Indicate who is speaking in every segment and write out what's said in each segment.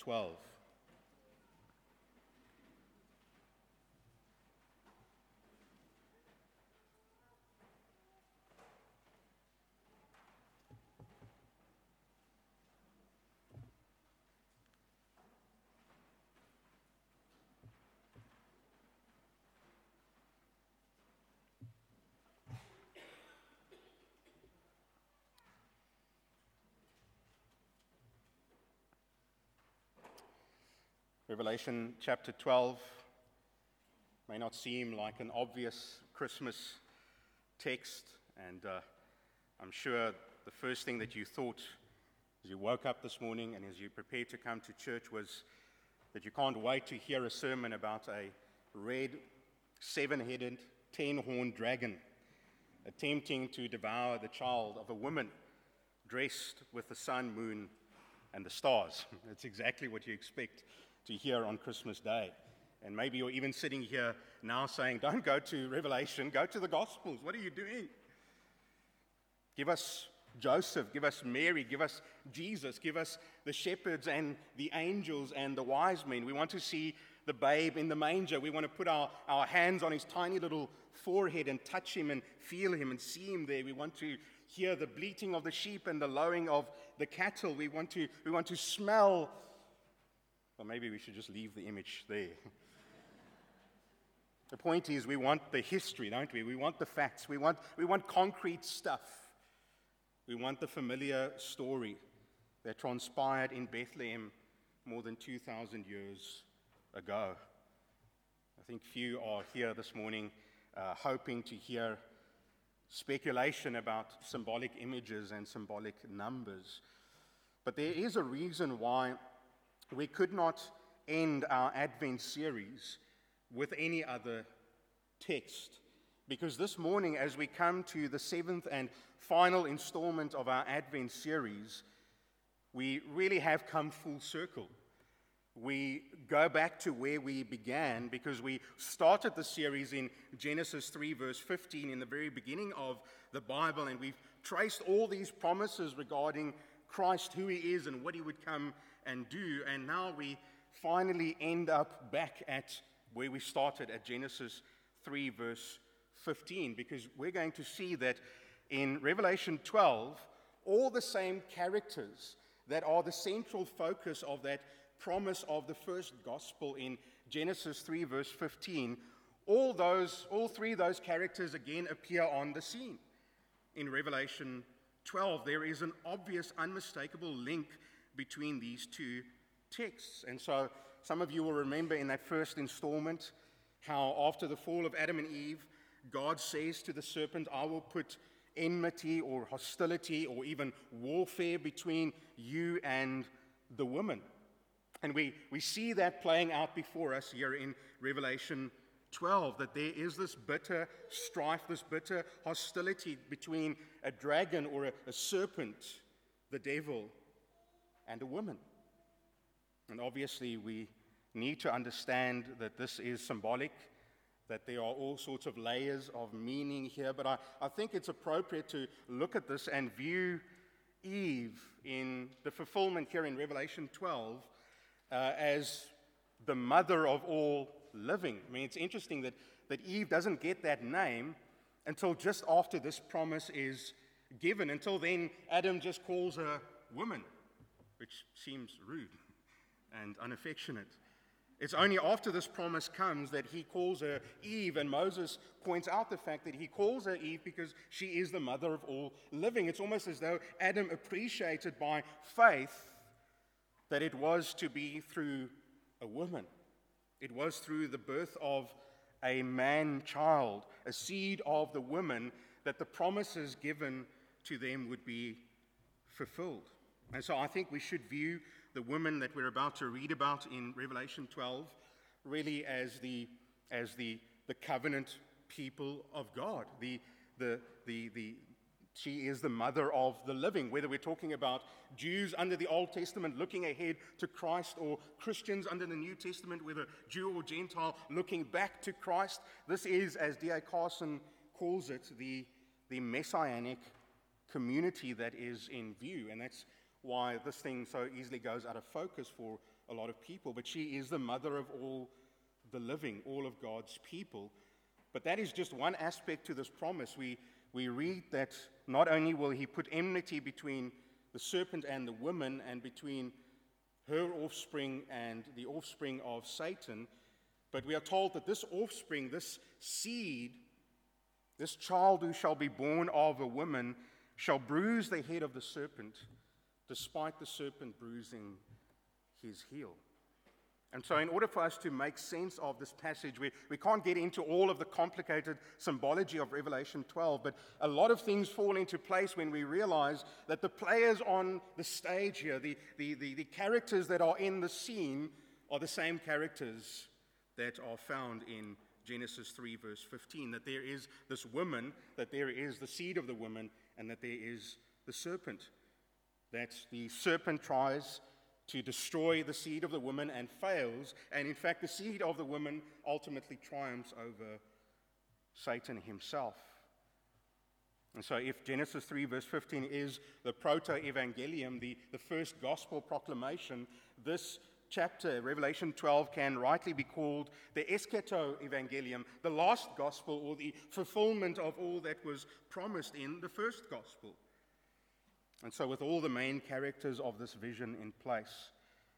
Speaker 1: 12. Revelation chapter 12 may not seem like an obvious Christmas text, and I'm sure the first thing that you thought as you woke up this morning and as you prepared to come to church was that you can't wait to hear a sermon about a red, seven-headed, ten-horned dragon attempting to devour the child of a woman dressed with the sun, moon, and the stars. That's exactly what you expect to hear on Christmas Day. And maybe you're even sitting here now saying, don't go to Revelation, go to the Gospels. What are you doing? Give us Joseph, give us Mary, give us Jesus, give us the shepherds and the angels and the wise men. We want to see the babe in the manger. We want to put our hands on his tiny little forehead and touch him and feel him and see him there. We want to hear the bleating of the sheep and the lowing of the cattle. We want to smell. Well, maybe we should just leave the image there. The point is, we want the history, don't we? We want the facts. We want concrete stuff. We want the familiar story that transpired in Bethlehem more than 2,000 years ago. I think few are here this morning hoping to hear speculation about symbolic images and symbolic numbers. But there is a reason why we could not end our Advent series with any other text. Because this morning, as we come to the seventh and final installment of our Advent series, we really have come full circle. We go back to where we began because we started the series in Genesis 3, verse 15, in the very beginning of the Bible, and we've traced all these promises regarding Christ, who he is and what he would come and do, and now we finally end up back at where we started at Genesis 3 verse 15, because we're going to see that in Revelation 12, all the same characters that are the central focus of that promise of the first gospel in Genesis 3 verse 15, all three of those characters again appear on the scene. In Revelation 12, there is an obvious, unmistakable link between these two texts. And so some of you will remember in that first installment how after the fall of Adam and Eve, God says to the serpent, I will put enmity or hostility or even warfare between you and the woman. And we see that playing out before us here in Revelation 12, that there is this bitter strife, this bitter hostility between a dragon or a serpent, the devil, and a woman. And obviously we need to understand that this is symbolic, that there are all sorts of layers of meaning here, but I think it's appropriate to look at this and view Eve in the fulfillment here in Revelation 12 as the mother of all living. I mean, it's interesting that Eve doesn't get that name until just after this promise is given. Until then, Adam just calls her woman, which seems rude and unaffectionate. It's only after this promise comes that he calls her Eve, and Moses points out the fact that he calls her Eve because she is the mother of all living. It's almost as though Adam appreciated by faith that it was to be through a woman. It was through the birth of a man-child, a seed of the woman, that the promises given to them would be fulfilled. And so I think we should view the woman that we're about to read about in Revelation 12 really as the covenant people of God. She is the mother of the living, whether we're talking about Jews under the Old Testament looking ahead to Christ, or Christians under the New Testament, whether Jew or Gentile looking back to Christ. This is, as D.A. Carson calls it, the messianic community that is in view. And that's why this thing so easily goes out of focus for a lot of people, but she is the mother of all the living, all of God's people. But that is just one aspect to this promise. We read that not only will he put enmity between the serpent and the woman, and between her offspring and the offspring of Satan, but we are told that this offspring, this seed, this child who shall be born of a woman, shall bruise the head of the serpent, despite the serpent bruising his heel. And so in order for us to make sense of this passage, we can't get into all of the complicated symbology of Revelation 12, but a lot of things fall into place when we realize that the players on the stage here, the characters that are in the scene, are the same characters that are found in Genesis 3, verse 15, that there is this woman, that there is the seed of the woman, and that there is the serpent. That the serpent tries to destroy the seed of the woman and fails, and in fact the seed of the woman ultimately triumphs over Satan himself. And so if Genesis 3 verse 15 is the proto-evangelium, the first gospel proclamation, this chapter, Revelation 12, can rightly be called the eschato-evangelium, the last gospel, or the fulfillment of all that was promised in the first gospel. And so with all the main characters of this vision in place,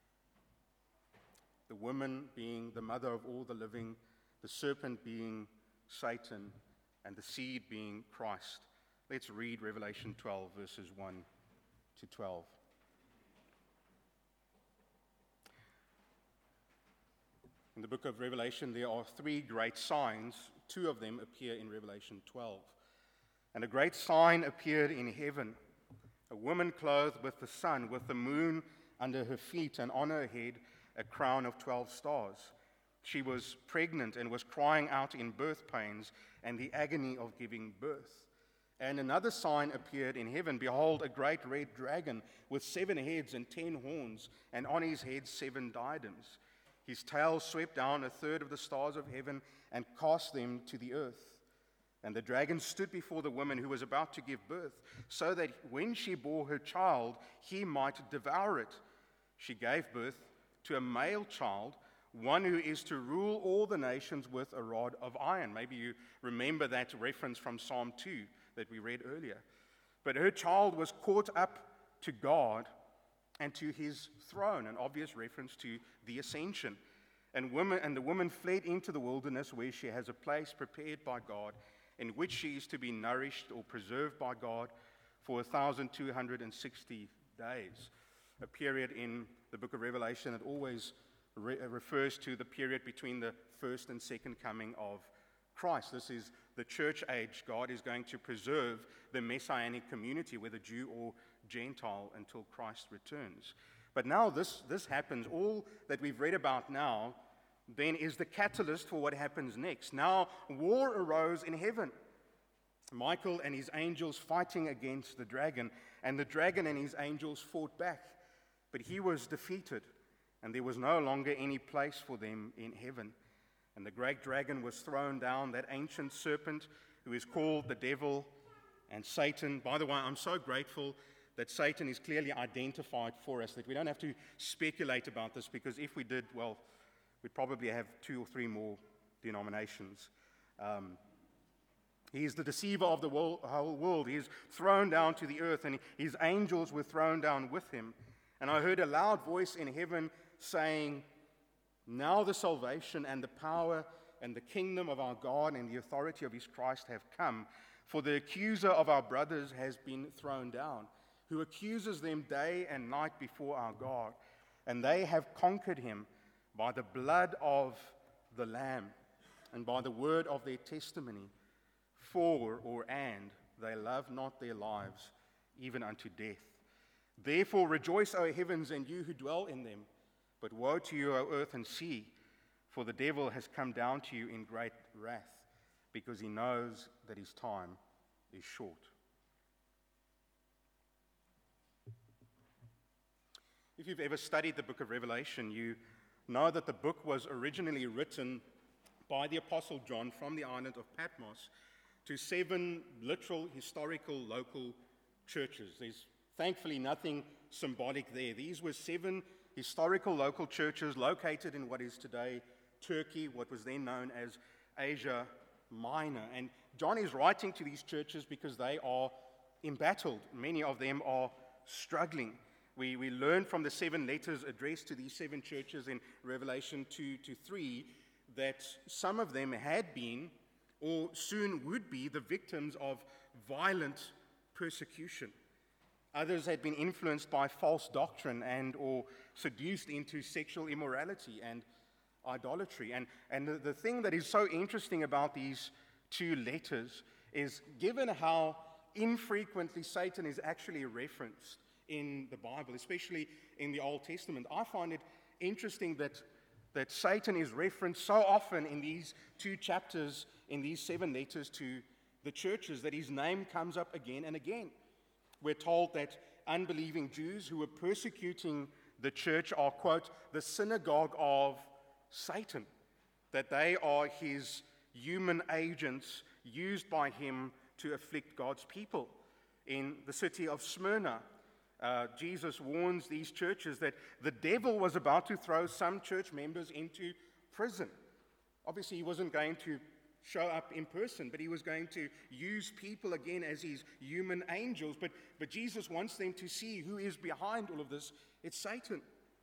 Speaker 1: the woman being the mother of all the living, the serpent being Satan, and the seed being Christ. Let's read Revelation 12, verses 1 to 12. In the book of Revelation, there are three great signs. Two of them appear in Revelation 12. And a great sign appeared in heaven: a woman clothed with the sun, with the moon under her feet, and on her head a crown of 12 stars. She was pregnant and was crying out in birth pains and the agony of giving birth. And another sign appeared in heaven: behold, a great red dragon with 7 heads and 10 horns, and on his head 7 diadems. His tail swept down a third of the stars of heaven and cast them to the earth. And the dragon stood before the woman who was about to give birth, so that when she bore her child, he might devour it. She gave birth to a male child, one who is to rule all the nations with a rod of iron. Maybe you remember that reference from Psalm 2 that we read earlier. But her child was caught up to God and to his throne, an obvious reference to the ascension. And the woman fled into the wilderness, where she has a place prepared by God, in which she is to be nourished or preserved by God for 1,260 days. A period in the book of Revelation that always refers to the period between the first and second coming of Christ. This is the church age. God is going to preserve the messianic community, whether Jew or Gentile, until Christ returns. But now this happens. All that we've read about now then is the catalyst for what happens next. Now war arose in heaven. Michael and his angels fighting against the dragon, and the dragon and his angels fought back. But he was defeated, and there was no longer any place for them in heaven. And the great dragon was thrown down, that ancient serpent who is called the devil and Satan. By the way, I'm so grateful that Satan is clearly identified for us, that we don't have to speculate about this, because if we did, well, we'd probably have 2 or 3 more denominations. He is the deceiver of the whole world. He is thrown down to the earth, and his angels were thrown down with him. And I heard a loud voice in heaven saying, now the salvation and the power and the kingdom of our God and the authority of his Christ have come, for the accuser of our brothers has been thrown down, who accuses them day and night before our God. And they have conquered him by the blood of the Lamb and by the word of their testimony. And they love not their lives even unto death. Therefore rejoice, O heavens, and you who dwell in them. But woe to you, O earth and sea, for the devil has come down to you in great wrath, because he knows that his time is short. If you've ever studied the book of Revelation, you know that the book was originally written by the Apostle John from the island of Patmos to 7 literal, historical, local churches. There's thankfully nothing symbolic there. These were 7 historical local churches located in what is today Turkey, what was then known as Asia Minor. And John is writing to these churches because they are embattled. Many of them are struggling. We learn from the 7 letters addressed to these 7 churches in Revelation 2 to 3 that some of them had been or soon would be the victims of violent persecution. Others had been influenced by false doctrine and or seduced into sexual immorality and idolatry. And the thing that is so interesting about these 2 letters is, given how infrequently Satan is actually referenced in the Bible, especially in the Old Testament, I find it interesting that Satan is referenced so often in these 2 chapters, in these 7 letters to the churches, that his name comes up again and again. We're told that unbelieving Jews who were persecuting the church are, quote, the synagogue of Satan, that they are his human agents used by him to afflict God's people. In the city of Smyrna, Jesus warns these churches that the devil was about to throw some church members into prison. Obviously, he wasn't going to show up in person, but he was going to use people again as his human angels. But Jesus wants them to see who is behind all of this. It's Satan.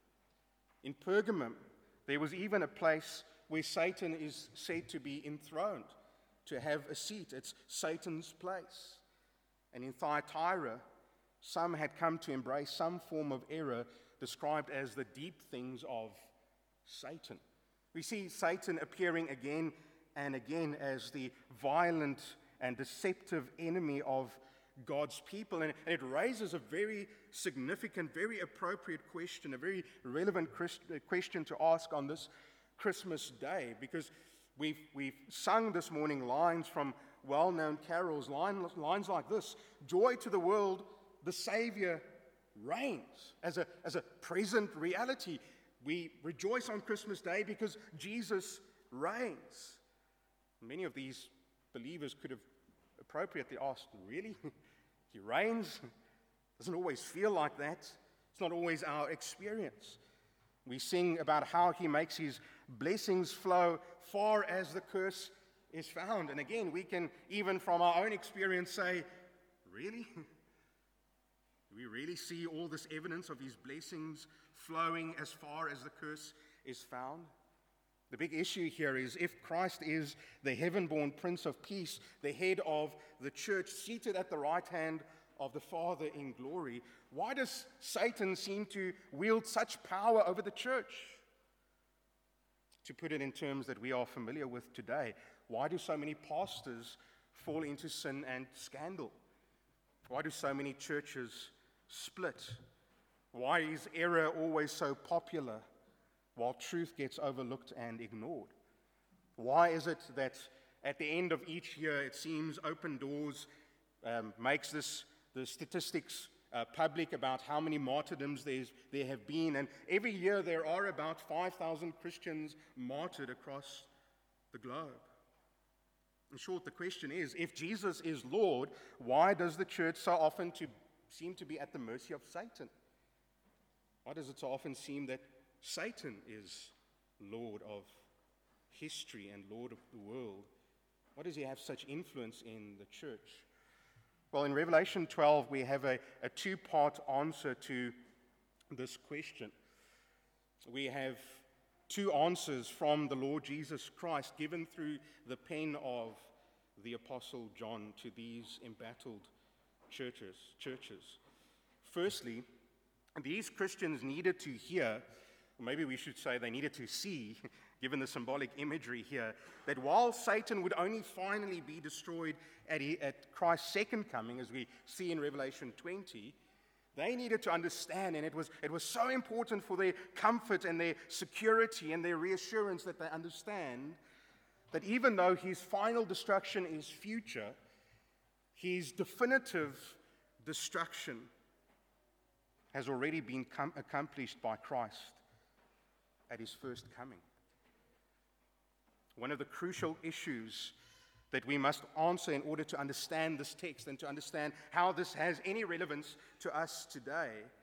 Speaker 1: In Pergamum, there was even a place where Satan is said to be enthroned, to have a seat. It's Satan's place. And in Thyatira, some had come to embrace some form of error described as the deep things of Satan. We see Satan appearing again and again as the violent and deceptive enemy of God's people. And it raises a very significant, very appropriate question, a very relevant question to ask on this Christmas day, because we've sung this morning lines from well-known carols, lines like this: joy to the world, the Savior reigns. As a present reality, we rejoice on Christmas Day because Jesus reigns. Many of these believers could have appropriately asked, really? He reigns? Doesn't always feel like that. It's not always our experience. We sing about how he makes his blessings flow far as the curse is found. And again, we can, even from our own experience, say, really? Do we really see all this evidence of his blessings flowing as far as the curse is found? The big issue here is, if Christ is the heaven-born Prince of Peace, the head of the church, seated at the right hand of the Father in glory, why does Satan seem to wield such power over the church? To put it in terms that we are familiar with today, why do so many pastors fall into sin and scandal? Why do so many churches split? Why is error always so popular while truth gets overlooked and ignored? Why is it that at the end of each year, it seems Open Doors makes the statistics public about how many martyrdoms there have been, and every year there are about 5,000 Christians martyred across the globe? In short, the question is, if Jesus is Lord, why does the church so often seem to be at the mercy of Satan? Why does it so often seem that Satan is Lord of history and Lord of the world? Why does he have such influence in the church? Well, in Revelation 12, we have a 2-part answer to this question. We have 2 answers from the Lord Jesus Christ given through the pen of the Apostle John to these embattled churches. Firstly, these Christians needed to hear, or maybe we should say they needed to see, given the symbolic imagery here, that while Satan would only finally be destroyed at Christ's second coming, as we see in Revelation 20, they needed to understand, and it was so important for their comfort and their security and their reassurance that they understand that even though his final destruction is future, his definitive destruction has already been accomplished by Christ at his first coming. One of the crucial issues that we must answer in order to understand this text and to understand how this has any relevance to us today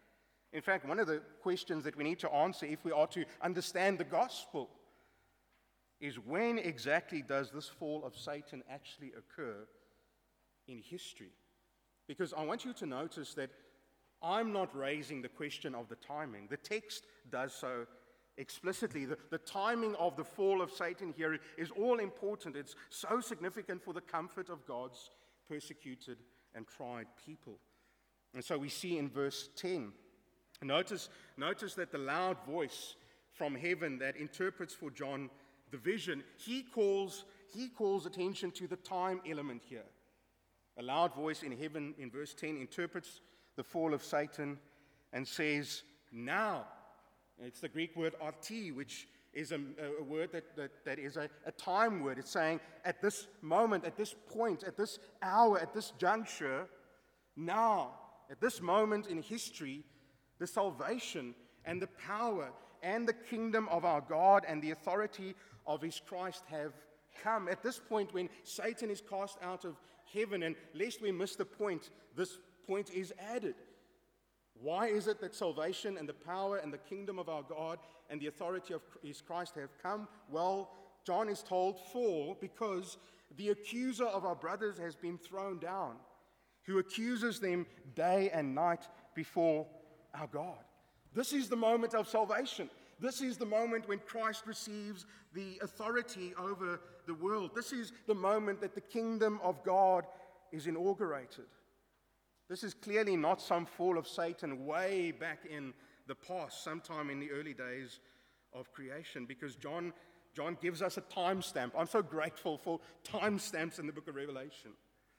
Speaker 1: In fact, one of the questions that we need to answer if we are to understand the gospel is, when exactly does this fall of Satan actually occur in history? Because I want you to notice that I'm not raising the question of the timing. The text does so explicitly. The timing of the fall of Satan here is all important. It's so significant for the comfort of God's persecuted and tried people. And so we see in verse 10, notice that the loud voice from heaven that interprets for John the vision, he calls attention to the time element here. A loud voice in heaven in verse 10 interprets the fall of Satan and says, now. It's the Greek word arti, which is a word that is a time word. It's saying at this moment, at this point, at this hour, at this juncture, now, at this moment in history, the salvation and the power and the kingdom of our God and the authority of his Christ have come. At this point, when Satan is cast out of heaven, and lest we miss the point, this point is added. Why is it that salvation and the power and the kingdom of our God and the authority of his Christ have come? Well, John is told, because the accuser of our brothers has been thrown down, who accuses them day and night before our God. This is the moment of salvation. This is the moment when Christ receives the authority over the world. This is the moment that the kingdom of God is inaugurated. This is clearly not some fall of Satan way back in the past, sometime in the early days of creation, because John gives us a timestamp. I'm so grateful for timestamps in the book of Revelation.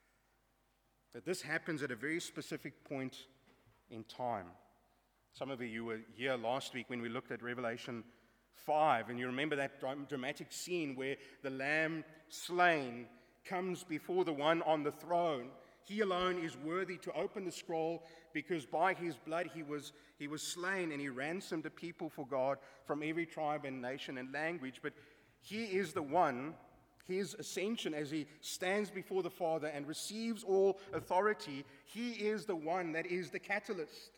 Speaker 1: That this happens at a very specific point in time. Some of you were here last week when we looked at Revelation 5, and you remember that dramatic scene where the Lamb slain comes before the one on the throne. He alone is worthy to open the scroll, because by his blood he was slain, and he ransomed a people for God from every tribe and nation and language. But he is the one, his ascension as he stands before the Father and receives all authority, he is the one that is the catalyst.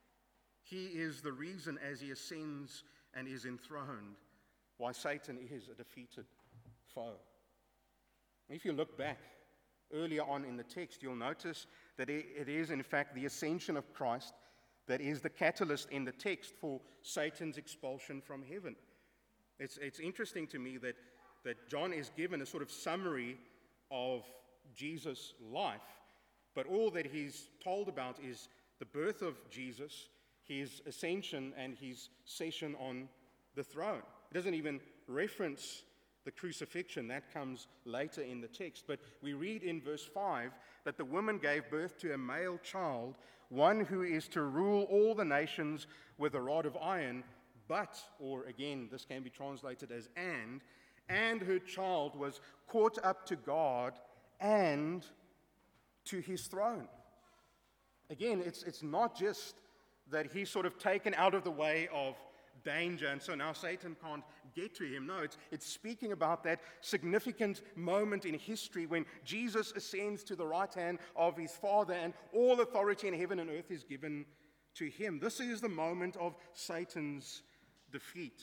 Speaker 1: He is the reason, as he ascends and is enthroned, why Satan is a defeated foe. If you look back earlier on in the text, you'll notice that it is, in fact, the ascension of Christ that is the catalyst in the text for Satan's expulsion from heaven. It's interesting to me that John is given a sort of summary of Jesus' life, but all that he's told about is the birth of Jesus, his ascension, and his session on the throne. It doesn't even reference the crucifixion. That comes later in the text. But we read in verse 5 that the woman gave birth to a male child, one who is to rule all the nations with a rod of iron, but, or again, this can be translated as and her child was caught up to God and to his throne. Again, it's not just that he's sort of taken out of the way of danger, and so now Satan can't get to him. No, it's speaking about that significant moment in history when Jesus ascends to the right hand of his Father, and all authority in heaven and earth is given to him. This is the moment of Satan's defeat.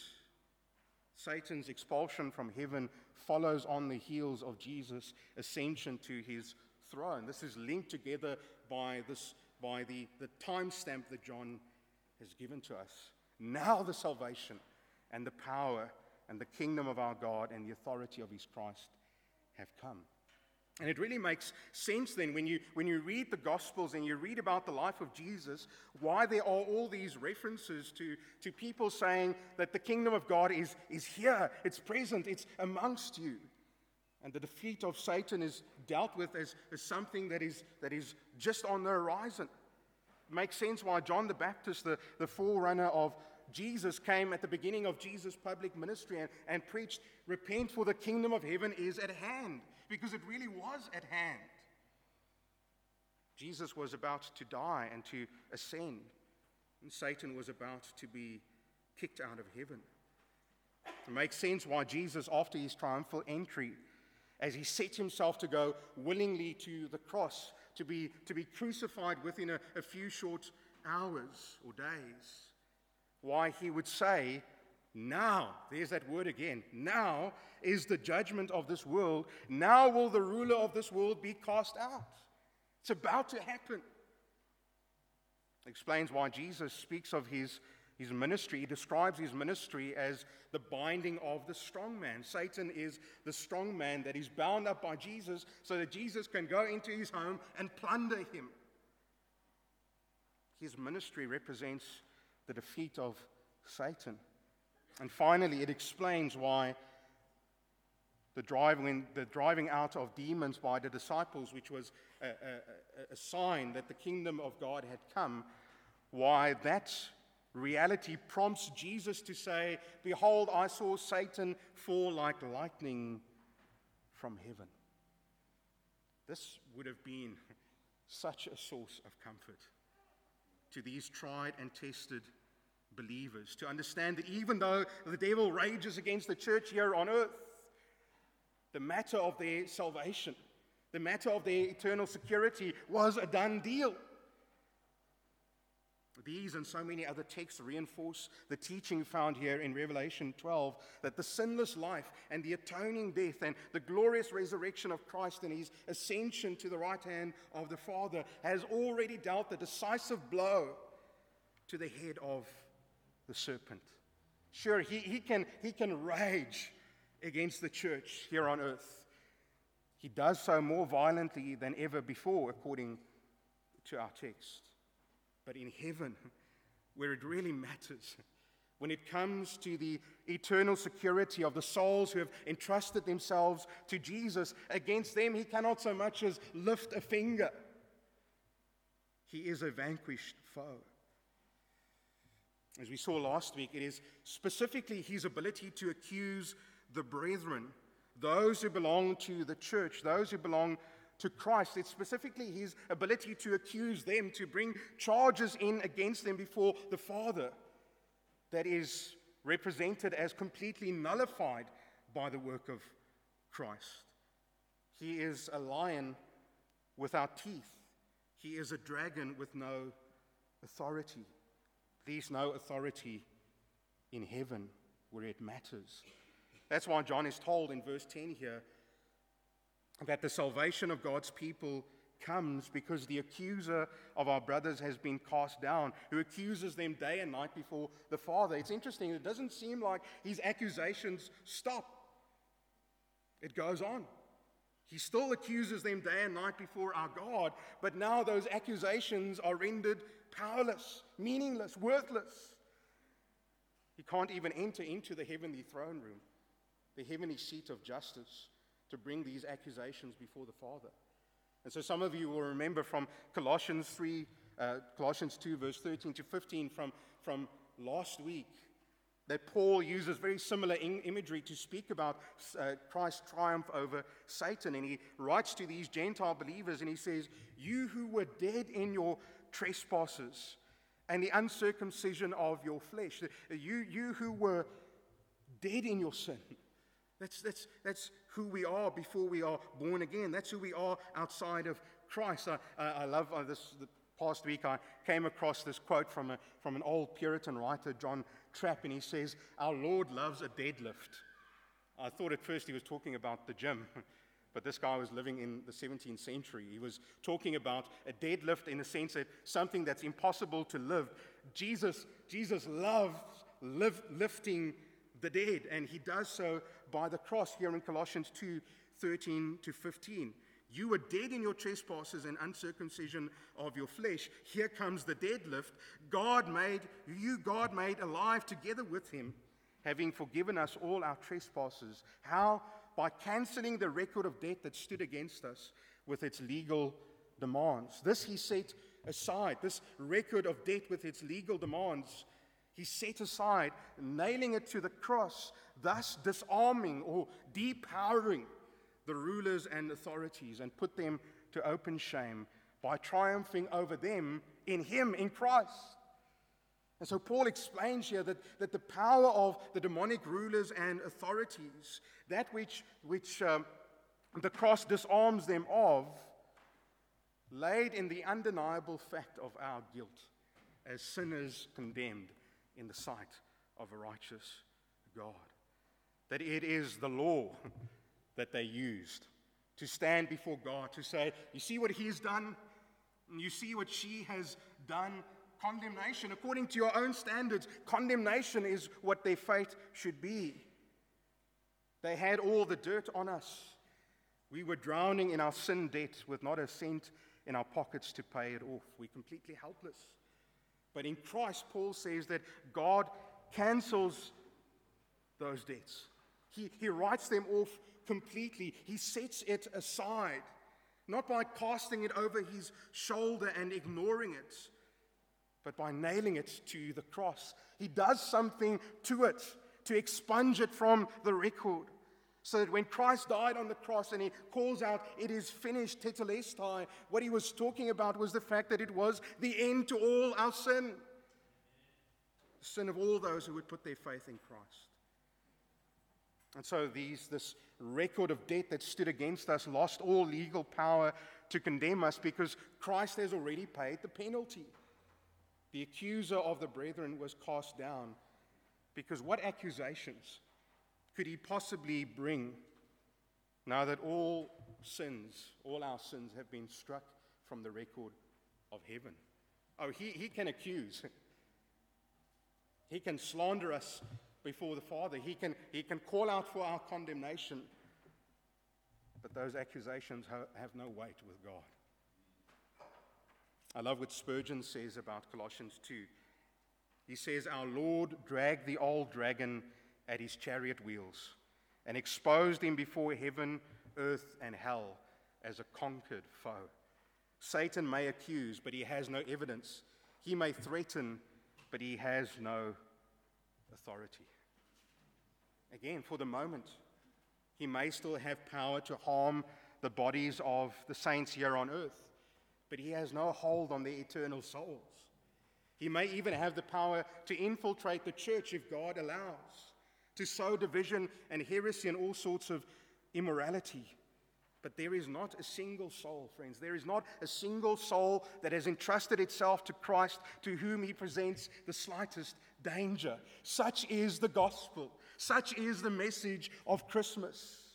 Speaker 1: Satan's expulsion from heaven follows on the heels of Jesus' ascension to his throne. This is linked together by the timestamp that John has given to us. Now the salvation and the power and the kingdom of our God and the authority of his Christ have come. And it really makes sense then when you read the Gospels and you read about the life of Jesus, why there are all these references to people saying that the kingdom of God is here, it's present, it's amongst you. And the defeat of Satan is dealt with as something that is just on the horizon. It makes sense why John the Baptist, the forerunner of Jesus, came at the beginning of Jesus' public ministry and preached, "Repent, for the kingdom of heaven is at hand," because it really was at hand. Jesus was about to die and to ascend, and Satan was about to be kicked out of heaven. It makes sense why Jesus, after his triumphal entry, as he set himself to go willingly to the cross, to be crucified within a few short hours or days, why he would say, now, there's that word again, now is the judgment of this world. Now will the ruler of this world be cast out. It's about to happen. Explains why Jesus speaks of his ministry. He describes his ministry as the binding of the strong man. Satan is the strong man that is bound up by Jesus so that Jesus can go into his home and plunder him. His ministry represents the defeat of Satan. And finally, it explains why the driving out of demons by the disciples, which was a sign that the kingdom of God had come, why that reality prompts Jesus to say, behold, I saw Satan fall like lightning from heaven. This would have been such a source of comfort to these tried and tested believers, to understand that even though the devil rages against the church here on earth, the matter of their salvation, the matter of their eternal security was a done deal. These and so many other texts reinforce the teaching found here in Revelation 12 that the sinless life and the atoning death and the glorious resurrection of Christ and his ascension to the right hand of the Father has already dealt the decisive blow to the head of the serpent. Sure, he can rage against the church here on earth. He does so more violently than ever before, according to our text. But in heaven, where it really matters, when it comes to the eternal security of the souls who have entrusted themselves to Jesus, against them he cannot so much as lift a finger. He is a vanquished foe. As we saw last week, it is specifically his ability to accuse the brethren, those who belong to the church, those who belong to Christ. It's specifically his ability to accuse them, to bring charges in against them before the Father, that is represented as completely nullified by the work of Christ. He is a lion without teeth. He is a dragon with no authority. There's no authority in heaven where it matters. That's why John is told in verse 10 here that the salvation of God's people comes because the accuser of our brothers has been cast down, who accuses them day and night before the Father. It's interesting, it doesn't seem like his accusations stop. It goes on. He still accuses them day and night before our God, but now those accusations are rendered powerless, meaningless, worthless. He can't even enter into the heavenly throne room, the heavenly seat of justice, to bring these accusations before the Father. And so some of you will remember from Colossians 2, verse 13 to 15 from last week, that Paul uses very similar imagery to speak about Christ's triumph over Satan. And he writes to these Gentile believers and he says, you who were dead in your trespasses and the uncircumcision of your flesh, you who were dead in your sin. That's who we are before we are born again. That's who we are outside of Christ. I love this. The past week I came across this quote from an old Puritan writer, John Trapp, and he says, our Lord loves a deadlift. I thought at first he was talking about the gym, but this guy was living in the 17th century. He was talking about a deadlift in the sense that something that's impossible to live. Jesus loves lifting the dead, and he does so by the cross here in Colossians 2, 13 to 15. You were dead in your trespasses and uncircumcision of your flesh. Here comes the deadlift. God made alive together with him, having forgiven us all our trespasses. How? By canceling the record of debt that stood against us with its legal demands. This he set aside, this record of debt with its legal demands, he set aside, nailing it to the cross, thus disarming or depowering the rulers and authorities and put them to open shame by triumphing over them in him, in Christ. And so Paul explains here that the power of the demonic rulers and authorities, that which the cross disarms them of, laid in the undeniable fact of our guilt as sinners condemned in the sight of a righteous God. That it is the law that they used to stand before God, to say, you see what he's done, and you see what she has done. Condemnation, according to your own standards, condemnation is what their fate should be. They had all the dirt on us. We were drowning in our sin debt with not a cent in our pockets to pay it off. We're completely helpless. But in Christ, Paul says that God cancels those debts. He writes them off completely. He sets it aside, not by casting it over his shoulder and ignoring it, but by nailing it to the cross. He does something to it, to expunge it from the record, so that when Christ died on the cross and he calls out, "It is finished," tetelestai, what he was talking about was the fact that it was the end to all our sin. The sin of all those who would put their faith in Christ. And so this record of debt that stood against us lost all legal power to condemn us because Christ has already paid the penalty. The accuser of the brethren was cast down, because what accusations could he possibly bring now that all our sins have been struck from the record of heaven? Oh, he can accuse. He can slander us before the Father. He can call out for our condemnation. But those accusations have no weight with God. I love what Spurgeon says about Colossians 2. He says, "Our Lord dragged the old dragon at his chariot wheels and exposed him before heaven, earth, and hell as a conquered foe. Satan may accuse, but he has no evidence. He may threaten, but he has no authority." Again, for the moment, he may still have power to harm the bodies of the saints here on earth, but he has no hold on their eternal souls. He may even have the power to infiltrate the church if God allows, to sow division and heresy and all sorts of immorality. But there is not a single soul, friends. There is not a single soul that has entrusted itself to Christ, to whom he presents the slightest danger. Such is the gospel. Such is the message of Christmas.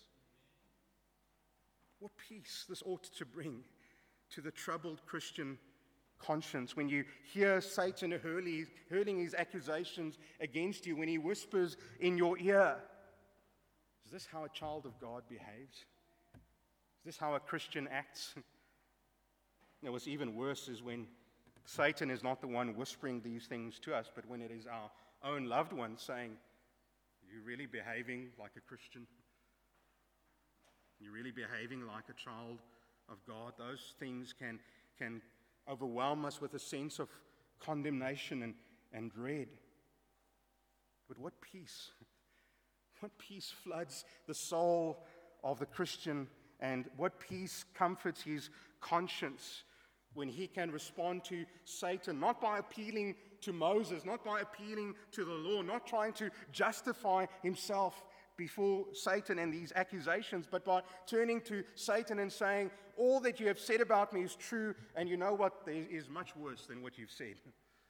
Speaker 1: What peace this ought to bring to the troubled Christian conscience when you hear Satan hurling his accusations against you, when he whispers in your ear, "Is this how a child of God behaves? Is this how a Christian acts?" What's even worse is when Satan is not the one whispering these things to us, but when it is our own loved ones saying, "Are you really behaving like a Christian? Are you really behaving like a child of God?" Those things can overwhelm us with a sense of condemnation and dread. But what peace floods the soul of the Christian, and what peace comforts his conscience when he can respond to Satan, not by appealing to Moses, not by appealing to the law, not trying to justify himself before Satan and these accusations, but by turning to Satan and saying, "All that you have said about me is true, and you know what? There is much worse than what you've said."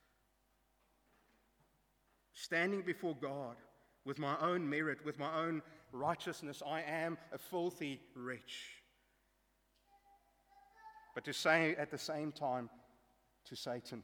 Speaker 1: Standing before God with my own merit, with my own righteousness, I am a filthy wretch. But to say at the same time to Satan,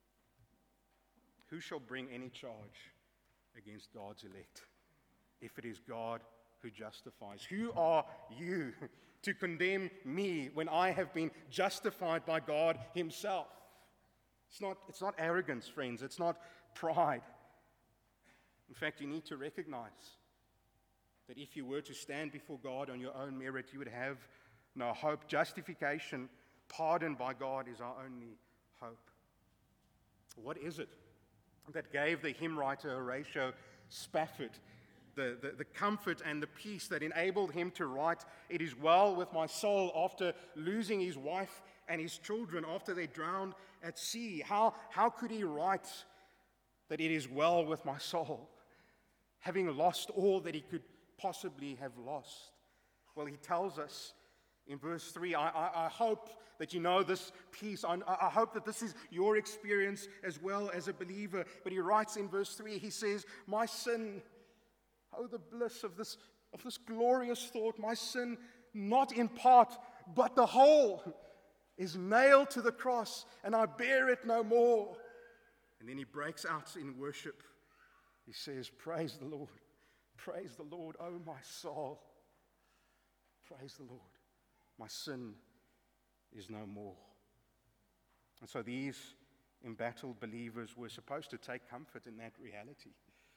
Speaker 1: "Who shall bring any charge against God's elect, if it is God who justifies? Who are you to condemn me when I have been justified by God himself?" It's not arrogance, friends. It's not pride. In fact, you need to recognize that if you were to stand before God on your own merit, you would have no hope. Justification, pardon by God, is our only hope. What is it that gave the hymn writer Horatio Spafford the comfort and the peace that enabled him to write, "It is well with my soul," after losing his wife and his children, after they drowned at sea? How could he write that it is well with my soul, having lost all that he could possibly have lost? Well, he tells us in verse 3. I hope that you know this piece. I hope that this is your experience as well as a believer. But he writes in verse 3, he says, my sin, oh, the bliss of this glorious thought, my sin, not in part, but the whole, is nailed to the cross, and I bear it no more. And then he breaks out in worship. He says, praise the Lord, oh my soul. Praise the Lord. My sin is no more. And so these embattled believers were supposed to take comfort in that reality.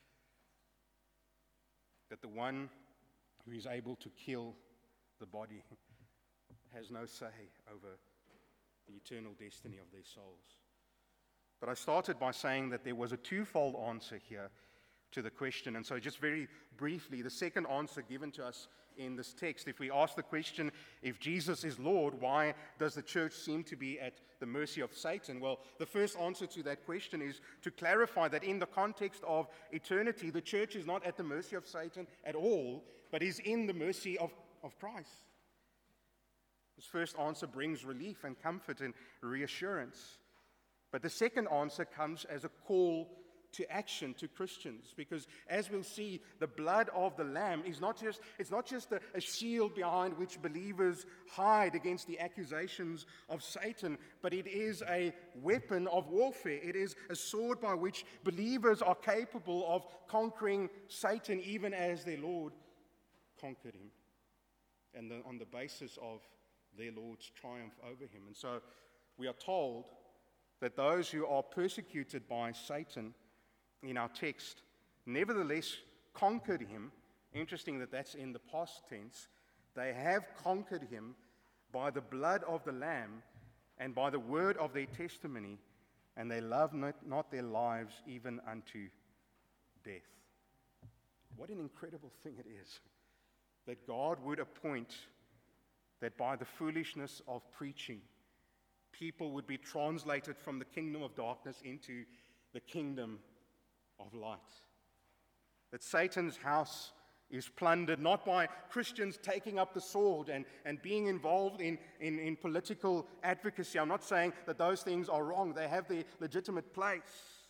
Speaker 1: That the one who is able to kill the body has no say over the eternal destiny of their souls. But I started by saying that there was a twofold answer here to the question. And so just very briefly, the second answer given to us in this text, if we ask the question, if Jesus is Lord, why does the church seem to be at the mercy of Satan? Well, the first answer to that question is to clarify that in the context of eternity, the church is not at the mercy of Satan at all, but is in the mercy of Christ. This first answer brings relief and comfort and reassurance. But the second answer comes as a call to action to Christians, because as we'll see, the blood of the Lamb is not just a shield behind which believers hide against the accusations of Satan, but it is a weapon of warfare. It is a sword by which believers are capable of conquering Satan, even as their Lord conquered him, and on the basis of their Lord's triumph over him. And so we are told that those who are persecuted by Satan in our text nevertheless conquered him. Interesting that that's in the past tense. They have conquered him by the blood of the Lamb and by the word of their testimony, and they love not their lives even unto death. What an incredible thing it is that God would appoint that by the foolishness of preaching, people would be translated from the kingdom of darkness into the kingdom of light. That Satan's house is plundered not by Christians taking up the sword and being involved in political advocacy. I'm not saying that those things are wrong. They have their legitimate place.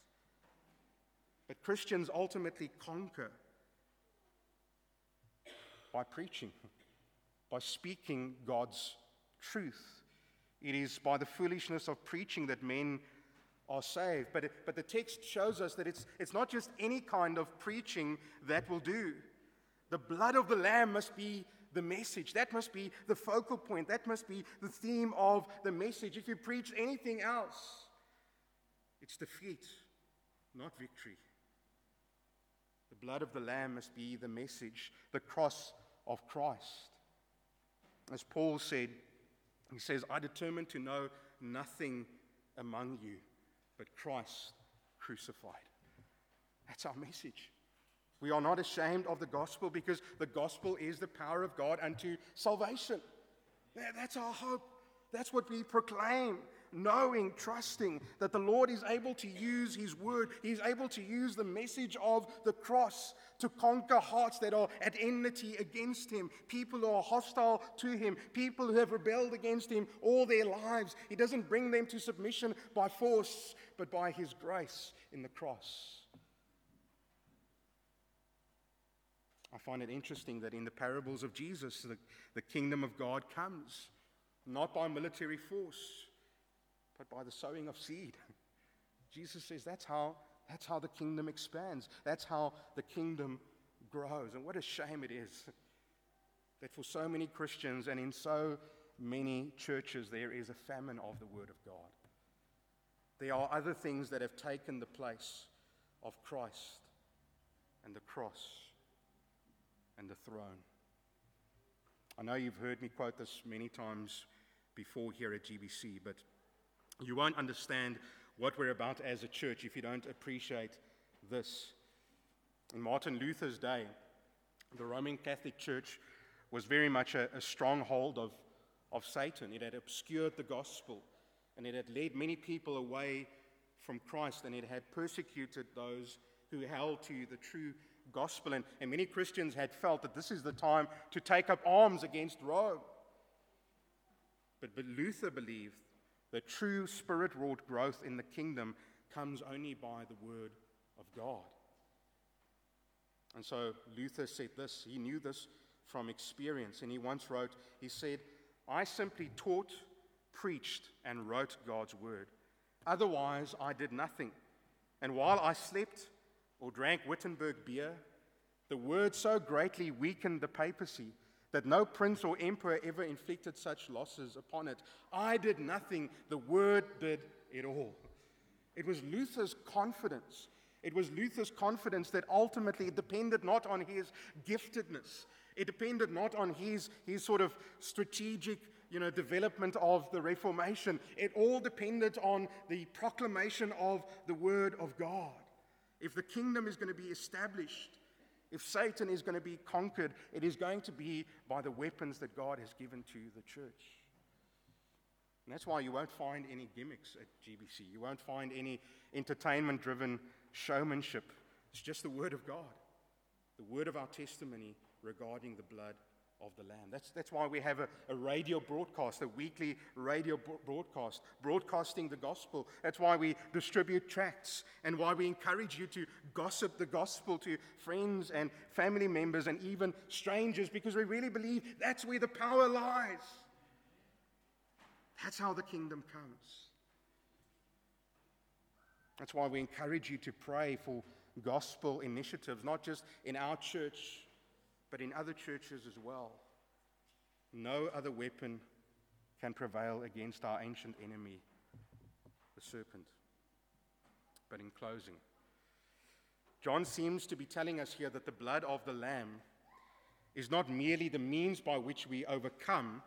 Speaker 1: But Christians ultimately conquer by preaching, by speaking God's truth. It is by the foolishness of preaching that men are saved. But the text shows us that it's not just any kind of preaching that will do. The blood of the Lamb must be the message. That must be the focal point. That must be the theme of the message. If you preach anything else, it's defeat, not victory. The blood of the Lamb must be the message, the cross of Christ. As Paul said, he says, I determined to know nothing among you but Christ crucified. That's our message. We are not ashamed of the gospel because the gospel is the power of God unto salvation. That's our hope. That's what we proclaim, knowing, trusting that the Lord is able to use His word. He's able to use the message of the cross to conquer hearts that are at enmity against Him, people who are hostile to Him, people who have rebelled against Him all their lives. He doesn't bring them to submission by force, but by His grace in the cross. I find it interesting that in the parables of Jesus, the kingdom of God comes not by military force, but by the sowing of seed. Jesus says that's how the kingdom expands. That's how the kingdom grows. And what a shame it is that for so many Christians and in so many churches there is a famine of the Word of God. There are other things that have taken the place of Christ and the cross and the throne. I know you've heard me quote this many times before here at GBC, but you won't understand what we're about as a church if you don't appreciate this. In Martin Luther's day, the Roman Catholic Church was very much a stronghold of Satan. It had obscured the gospel, and it had led many people away from Christ, and it had persecuted those who held to the true gospel. And many Christians had felt that this is the time to take up arms against Rome. But Luther believed that true Spirit-wrought growth in the kingdom comes only by the Word of God. And so Luther said this, he knew this from experience, and he once wrote, he said, "I simply taught, preached, and wrote God's Word. Otherwise, I did nothing. And while I slept or drank Wittenberg beer, the Word so greatly weakened the papacy that no prince or emperor ever inflicted such losses upon it. I did nothing, the Word did it all." It was Luther's confidence. It was Luther's confidence that ultimately it depended not on his giftedness. It depended not on his sort of strategic, development of the Reformation. It all depended on the proclamation of the Word of God. If the kingdom is going to be established, if Satan is going to be conquered, it is going to be by the weapons that God has given to the church. And that's why you won't find any gimmicks at GBC. You won't find any entertainment-driven showmanship. It's just the Word of God, the word of our testimony regarding the blood of the Lamb. That's why we have a radio broadcast, a weekly radio broadcast, broadcasting the gospel. That's why we distribute tracts and why we encourage you to gossip the gospel to friends and family members and even strangers, because we really believe that's where the power lies. That's how the kingdom comes. That's why we encourage you to pray for gospel initiatives, not just in our church, but in other churches as well. No other weapon can prevail against our ancient enemy, the serpent. But in closing, John seems to be telling us here that the blood of the Lamb is not merely the means by which we overcome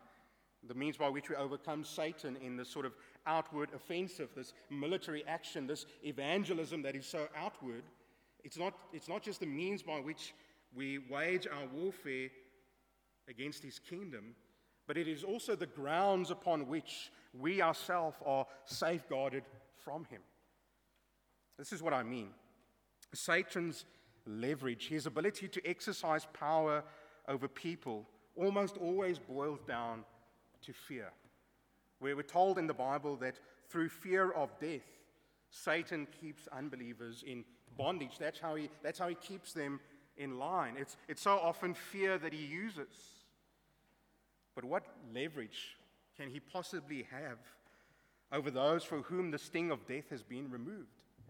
Speaker 1: Satan in this sort of outward offensive, this military action, this evangelism that is so outward. It's not just the means by which we wage our warfare against his kingdom, but it is also the grounds upon which we ourselves are safeguarded from him. This is what I mean. Satan's leverage, his ability to exercise power over people, almost always boils down to fear. Where we're told in the Bible that through fear of death, Satan keeps unbelievers in bondage. That's how he keeps them in line. It's so often fear that he uses. But what leverage can he possibly have over those for whom the sting of death has been removed?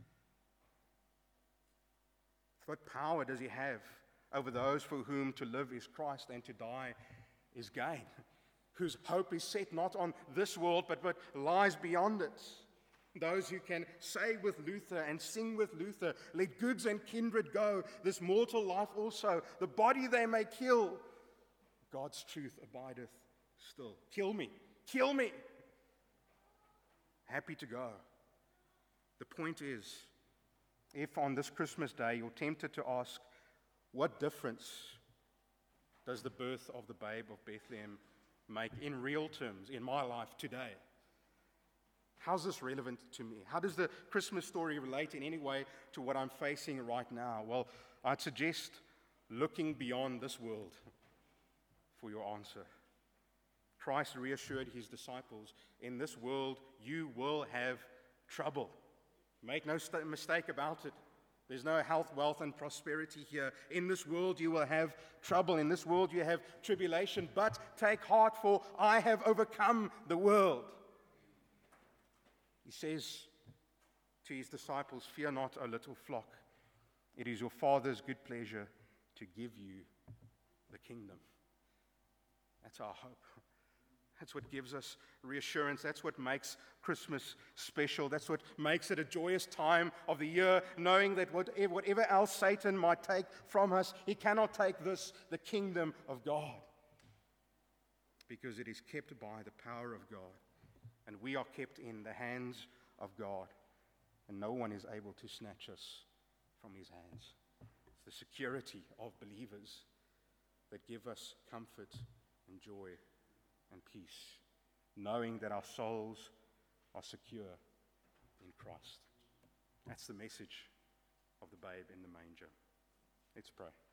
Speaker 1: What power does he have over those for whom to live is Christ and to die is gain? Whose hope is set not on this world, but what lies beyond it. Those who can say with Luther and sing with Luther, "Let goods and kindred go, this mortal life also, the body they may kill, God's truth abideth still." Kill me, kill me. Happy to go. The point is, if on this Christmas day you're tempted to ask, what difference does the birth of the babe of Bethlehem make in real terms in my life today? How's this relevant to me? How does the Christmas story relate in any way to what I'm facing right now? Well, I'd suggest looking beyond this world for your answer. Christ reassured his disciples, in this world you will have trouble. Make no mistake about it. There's no health, wealth, and prosperity here. In this world you will have trouble. In this world you have tribulation. But take heart, for I have overcome the world. He says to his disciples, "Fear not, O little flock. It is your Father's good pleasure to give you the kingdom." That's our hope. That's what gives us reassurance. That's what makes Christmas special. That's what makes it a joyous time of the year, knowing that whatever else Satan might take from us, he cannot take this, the kingdom of God, because it is kept by the power of God, and we are kept in the hands of God, and no one is able to snatch us from his hands. It's the security of believers that give us comfort and joy and peace, knowing that our souls are secure in Christ. That's the message of the babe in the manger. Let's pray.